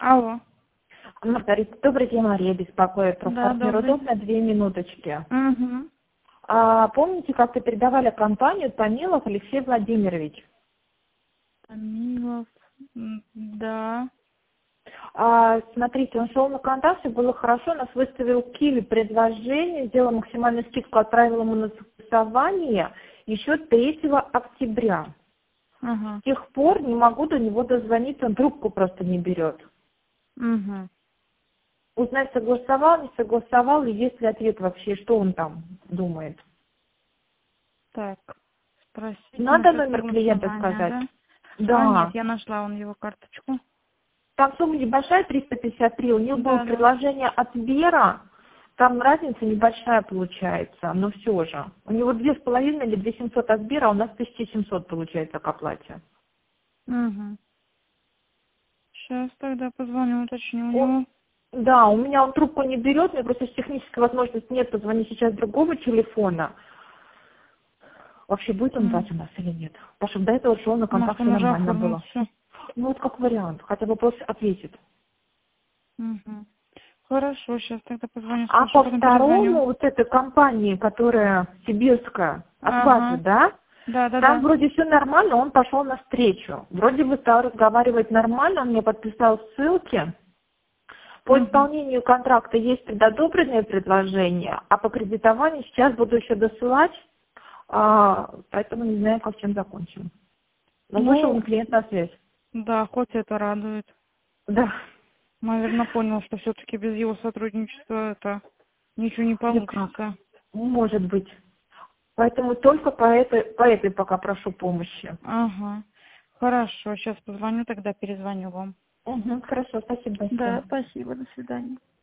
Алло. Маргарита, добрый день, Мария беспокоит. Про Да, партнер добрый. удобно, 2 минуточки. Угу. Помните, как-то передавали компанию Томилов Алексей Владимирович? Томилов. Да. Смотрите, он шел на контакт, все было хорошо, нас выставил Киви предложение, сделал максимальную скидку, отправил ему на согласование еще 3 октября. Ага. С тех пор не могу до него дозвониться, он трубку просто не берет. Угу. Узнать, согласовал, не согласовал, и есть ли ответ вообще, что он там думает. Так. Спросите Надо насчет номер клиента согласования, сказать? да? Нет, Да. я нашла вон его карточку. Там сумма небольшая, 353. У него было Да, да. предложение от Сбера. Там разница небольшая получается, но все же. У него 2,5 или 2700 от Сбера, а у нас 1700 получается к оплате. Угу. Сейчас тогда позвоню, уточню у Он, него. да, у меня он трубку не берет, у меня просто технической возможности нет, позвонить сейчас с другого телефона. Вообще будет он брать у нас или нет? Потому что до этого шел на контакт, Может, все он уже нормально оформил было. все. Ну вот как вариант, хотя бы просто ответит. Угу. Хорошо, сейчас тогда позвоню, А спрошу, по потом перезвоню. второму, вот этой компании, которая сибирская, от вас же, Ага. да? Да, да, Там да. вроде все нормально, он пошел навстречу. Вроде бы стал разговаривать нормально, он мне подписал ссылки. По Угу. исполнению контракта есть предодобренные предложения, а по кредитованию сейчас буду еще досылать, поэтому не знаю, как чем закончим. Но вышел Ну, мне клиент на связь. да, хоть это радует. Да. Наверное, понял, что все-таки без его сотрудничества это ничего не Или как? получится. Может быть. Поэтому только по этой пока прошу помощи. Ага. Хорошо, сейчас позвоню, тогда перезвоню вам. Угу, хорошо, спасибо Да, большое. спасибо, до свидания.